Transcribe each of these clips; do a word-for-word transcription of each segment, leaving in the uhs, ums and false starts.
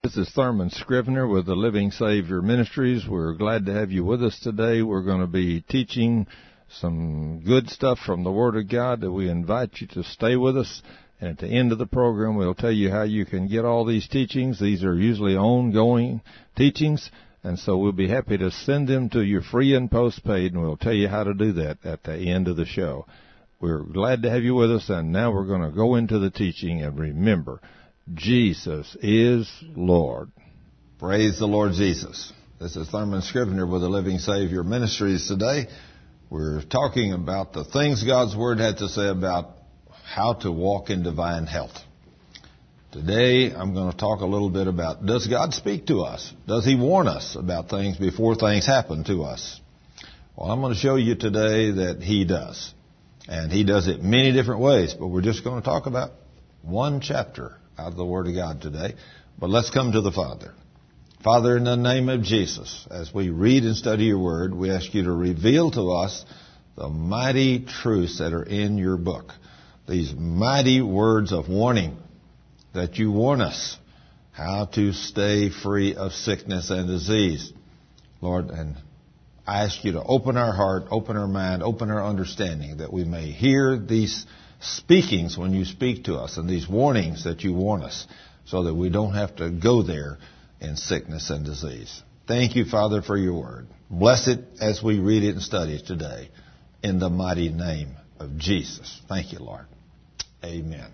This is Thurman Scrivener with the Living Savior Ministries. We're glad to have you with us today. We're going to be teaching some good stuff from the Word of God that we invite you to stay with us. And at the end of the program, we'll tell you how you can get all these teachings. These are usually ongoing teachings, and so we'll be happy to send them to you free and postpaid, and we'll tell you how to do that at the end of the show. We're glad to have you with us, and now we're going to go into the teaching. And remember, Jesus is Lord. Praise the Lord Jesus. This is Thurman Scrivener with the Living Savior Ministries today. We're talking about the things God's Word had to say about how to walk in divine health. Today, I'm going to talk a little bit about, does God speak to us? Does He warn us about things before things happen to us? Well, I'm going to show you today that He does. And He does it many different ways, but we're just going to talk about one chapter out of the Word of God today. But let's come to the Father. Father, in the name of Jesus, as we read and study your Word, we ask you to reveal to us the mighty truths that are in your book. These mighty words of warning that you warn us how to stay free of sickness and disease. Lord, and I ask you to open our heart, open our mind, open our understanding, that we may hear these speakings when you speak to us and these warnings that you warn us, so that we don't have to go there in sickness and disease. Thank you, Father, for your word. Bless it as we read it and study it today, in the mighty name of Jesus. Thank you, Lord. Amen.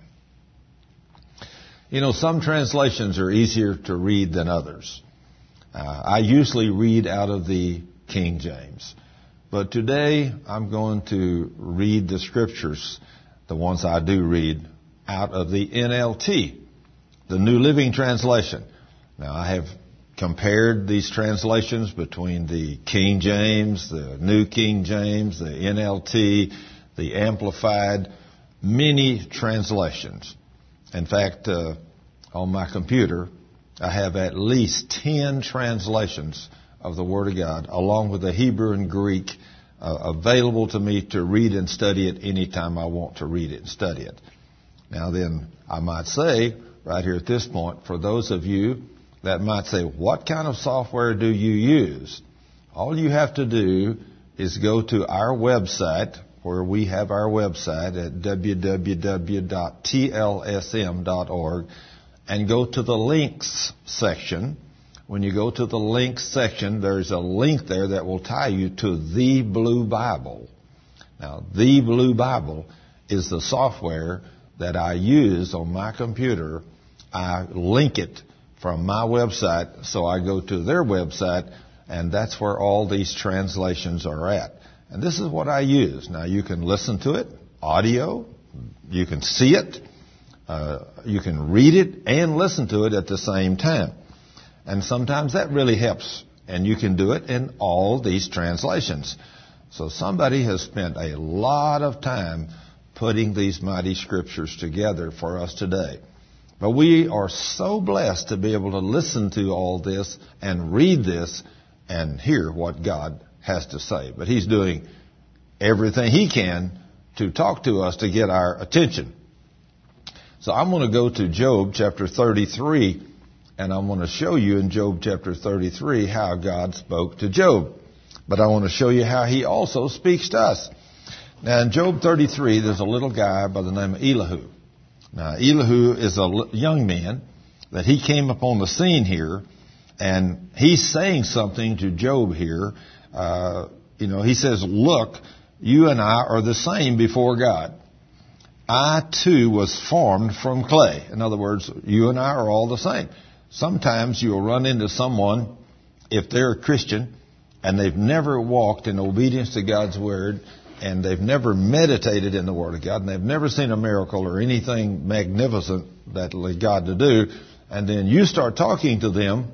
You know, some translations are easier to read than others. Uh, I usually read out of the King James. But today I'm going to read the scriptures, the ones I do read, out of the N L T, the New Living Translation. Now, I have compared these translations between the King James, the New King James, the N L T, the Amplified, many translations. In fact, uh, on my computer, I have at least ten translations of the Word of God, along with the Hebrew and Greek, uh, available to me to read and study it anytime I want to read it and study it. Now then, I might say, right here at this point, for those of you that might say, what kind of software do you use? All you have to do is go to our website, where we have our website at w w w dot t l s m dot org, and go to the links section. When you go to the links section, there's a link there that will tie you to the Blue Bible. Now, the Blue Bible is the software that I use on my computer. I link it from my website, so I go to their website, and that's where all these translations are at. And this is what I use. Now, you can listen to it, audio, you can see it, uh, you can read it and listen to it at the same time. And sometimes that really helps, and you can do it in all these translations. So somebody has spent a lot of time putting these mighty scriptures together for us today. But we are so blessed to be able to listen to all this and read this and hear what God has to say. But He's doing everything He can to talk to us to get our attention. So I'm going to go to Job chapter thirty-three, and I'm going to show you in Job chapter thirty-three how God spoke to Job. But I want to show you how He also speaks to us. Now in Job thirty-three, there's a little guy by the name of Elihu. Now Elihu is a young man that he came upon the scene here, and he's saying something to Job here. Uh, you know, he says, look, you and I are the same before God. I too was formed from clay. In other words, you and I are all the same. Sometimes you'll run into someone, if they're a Christian, and they've never walked in obedience to God's Word, and they've never meditated in the Word of God, and they've never seen a miracle or anything magnificent that led God to do, and then you start talking to them,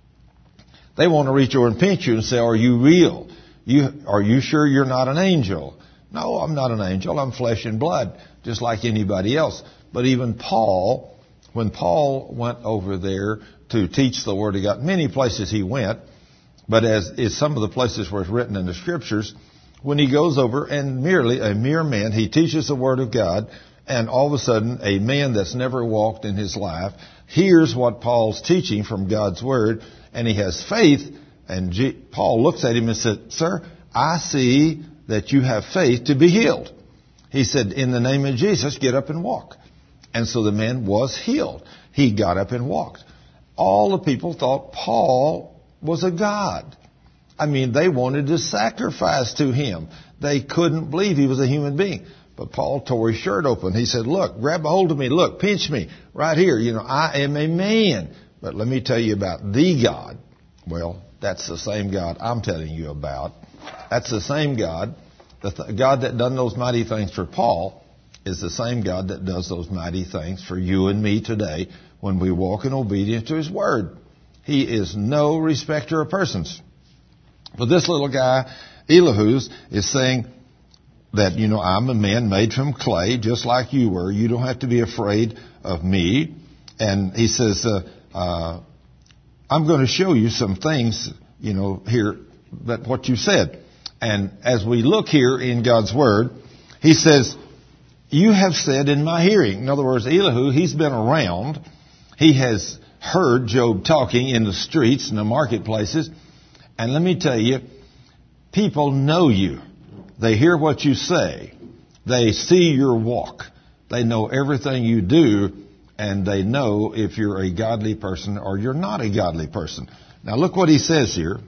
they want to reach over and pinch you and say, are you real? You, are you sure you're not an angel? No, I'm not an angel. I'm flesh and blood, just like anybody else. But even Paul, when Paul went over there to teach the Word of God, many places he went, but as is some of the places where it's written in the Scriptures, when he goes over and merely a mere man, he teaches the Word of God, And all of a sudden, a man that's never walked in his life hears what Paul's teaching from God's Word, and he has faith. And G- Paul looks at him and said, "Sir, I see that you have faith to be healed." He said, "In the name of Jesus, get up and walk." And so the man was healed. He got up and walked. All the people thought Paul was a god. I mean, they wanted to sacrifice to him. They couldn't believe he was a human being. But Paul tore his shirt open. He said, "Look, grab a hold of me. Look, pinch me right here. You know, I am a man. But let me tell you about the God." Well, that's the same God I'm telling you about. That's the same God. The th- God that done those mighty things for Paul is the same God that does those mighty things for you and me today when we walk in obedience to His Word. He is no respecter of persons. But this little guy, Elihu, is saying that, you know, I'm a man made from clay, just like you were. You don't have to be afraid of me. And he says, uh, uh, I'm going to show you some things, you know, here, that what you said. And as we look here in God's Word, he says, "You have said in my hearing." In other words, Elihu, he's been around. He has heard Job talking in the streets and the marketplaces. And let me tell you, people know you. They hear what you say. They see your walk. They know everything you do. And they know if you're a godly person or you're not a godly person. Now look what he says here.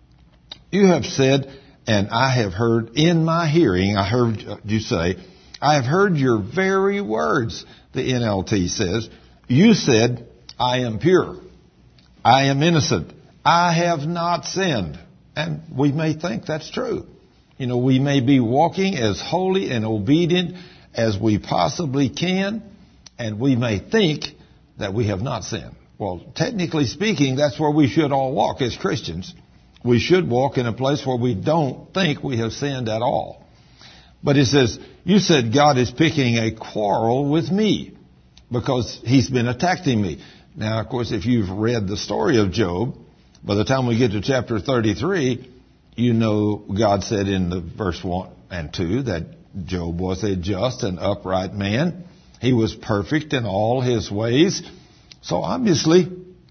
"You have said, and I have heard in my hearing," I heard you say, "I have heard your very words," the N L T says. "You said, I am pure. I am innocent. I have not sinned." And we may think that's true. You know, we may be walking as holy and obedient as we possibly can, and we may think that we have not sinned. Well, technically speaking, that's where we should all walk as Christians. We should walk in a place where we don't think we have sinned at all. But it says, "You said God is picking a quarrel with me because He's been attacking me." Now, of course, if you've read the story of Job, by the time we get to chapter thirty-three, you know God said in the verse one and two that Job was a just and upright man. He was perfect in all his ways. So obviously,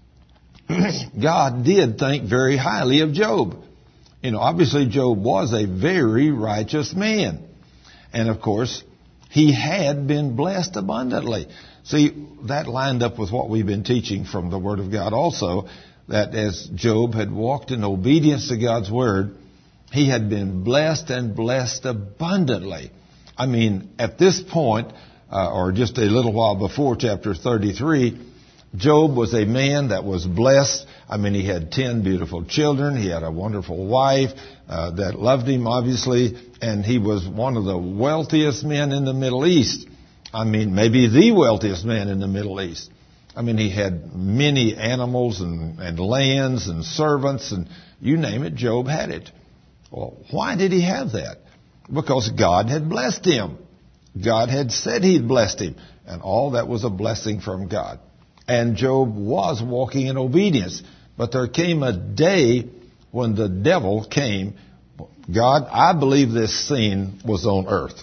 God did think very highly of Job. You know, obviously Job was a very righteous man. And of course, he had been blessed abundantly. See, that lined up with what we've been teaching from the Word of God also, that as Job had walked in obedience to God's Word, he had been blessed and blessed abundantly. I mean, at this point, uh, or just a little while before chapter thirty-three, Job was a man that was blessed. I mean, he had ten beautiful children. He had a wonderful wife uh, that loved him, obviously, and he was one of the wealthiest men in the Middle East. I mean, maybe the wealthiest man in the Middle East. I mean, he had many animals and, and lands and servants, and you name it, Job had it. Well, why did he have that? Because God had blessed him. God had said He'd blessed him, and all that was a blessing from God. And Job was walking in obedience. But there came a day when the devil came. God, I believe this scene was on earth.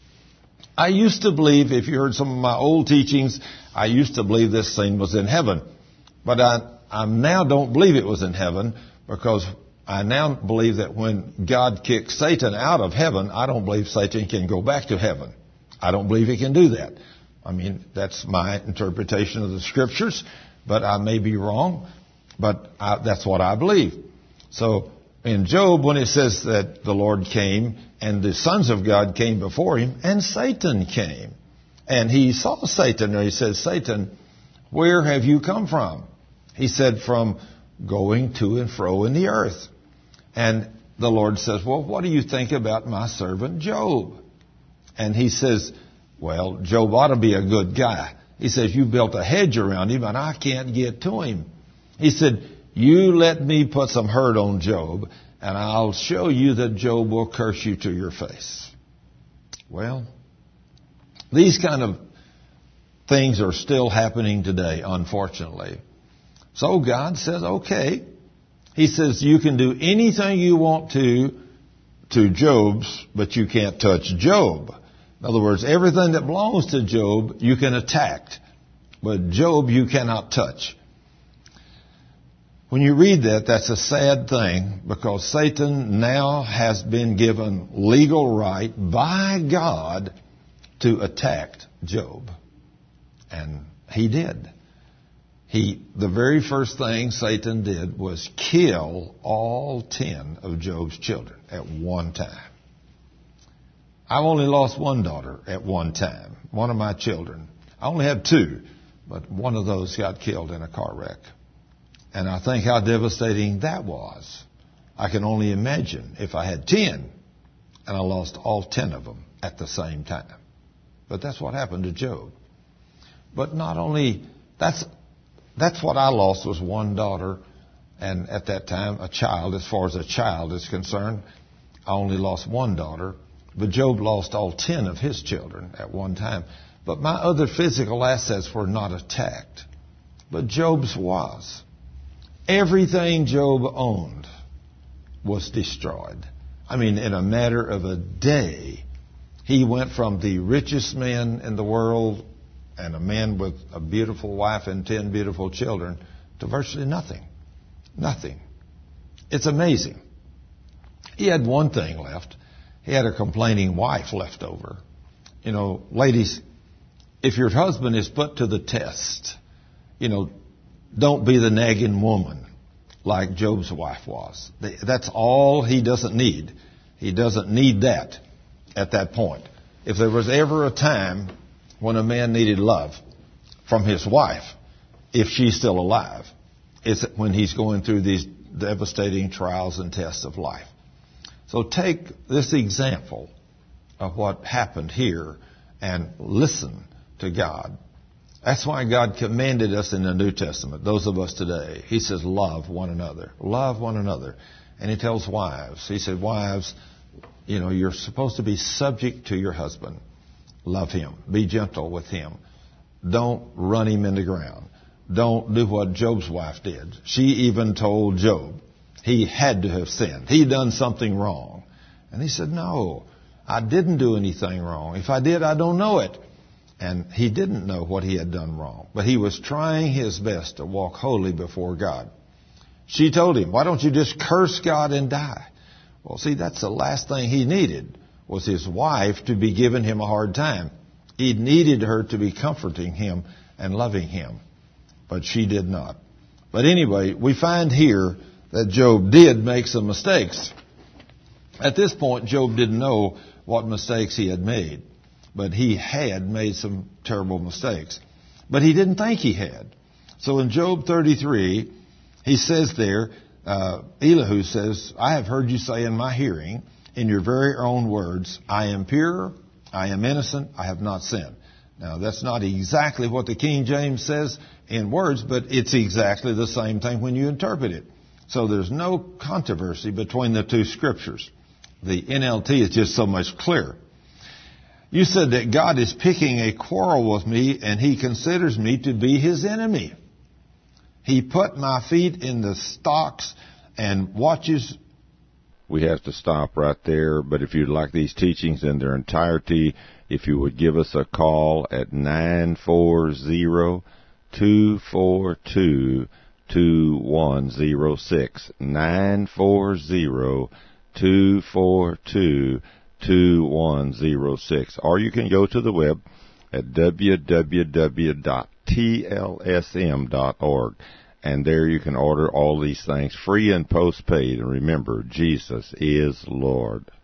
I used to believe, if you heard some of my old teachings, I used to believe this scene was in heaven. But I, I now don't believe it was in heaven, because I now believe that when God kicked Satan out of heaven, I don't believe Satan can go back to heaven. I don't believe he can do that. I mean, that's my interpretation of the Scriptures, but I may be wrong, but I, that's what I believe. So in Job, when it says that the Lord came and the sons of God came before him, and Satan came, and he saw Satan, and he says, "Satan, where have you come from?" He said, "From going to and fro in the earth." And the Lord says, "Well, what do you think about my servant Job?" And he says, "Well, Job ought to be a good guy." He says, "You built a hedge around him, and I can't get to him." He said, "You let me put some hurt on Job, and I'll show you that Job will curse you to your face." Well, these kind of things are still happening today, unfortunately. So God says, okay. He says, you can do anything you want to to Job's, but you can't touch Job. In other words, everything that belongs to Job you can attack, but Job you cannot touch. When you read that, that's a sad thing, because Satan now has been given legal right by God to attack Job. And he did. He, the very first thing Satan did was kill all ten of Job's children at one time. I've only lost one daughter at one time, one of my children. I only had two, but one of those got killed in a car wreck. And I think how devastating that was. I can only imagine if I had ten and I lost all ten of them at the same time. But that's what happened to Job. But not only, that's, that's what I lost was one daughter, and at that time a child. As far as a child is concerned, I only lost one daughter. But Job lost all ten of his children at one time. But my other physical assets were not attacked. But Job's was. Everything Job owned was destroyed. I mean, in a matter of a day, he went from the richest man in the world and a man with a beautiful wife and ten beautiful children to virtually nothing. Nothing. It's amazing. He had one thing left. He had a complaining wife left over. You know, ladies, if your husband is put to the test, you know, don't be the nagging woman like Job's wife was. That's all he doesn't need. He doesn't need that at that point. If there was ever a time when a man needed love from his wife, if she's still alive, it's when he's going through these devastating trials and tests of life. So take this example of what happened here and listen to God. That's why God commanded us in the New Testament, those of us today. He says, love one another. Love one another. And he tells wives, he said, wives, you know, you're supposed to be subject to your husband. Love him. Be gentle with him. Don't run him in the ground. Don't do what Job's wife did. She even told Job he had to have sinned. He'd done something wrong. And he said, no, I didn't do anything wrong. If I did, I don't know it. And he didn't know what he had done wrong. But he was trying his best to walk holy before God. She told him, why don't you just curse God and die? Well, see, that's the last thing he needed, was his wife to be giving him a hard time. He needed her to be comforting him and loving him. But she did not. But anyway, we find here that Job did make some mistakes. At this point, Job didn't know what mistakes he had made. But he had made some terrible mistakes. But he didn't think he had. So in Job thirty-three, he says there, uh, Elihu says, I have heard you say in my hearing, in your very own words, I am pure, I am innocent, I have not sinned. Now, that's not exactly what the King James says in words, but it's exactly the same thing when you interpret it. So there's no controversy between the two scriptures. The N L T is just so much clearer. You said that God is picking a quarrel with me and he considers me to be his enemy. He put my feet in the stocks and watches. We have to stop right there, but if you'd like these teachings in their entirety, if you would give us a call at nine four zero, two four two, two one zero six, nine four zero, two four two, two one zero six, or you can go to the web at w w w dot t l s m dot org, and there you can order all these things free and postpaid. And remember, Jesus is Lord.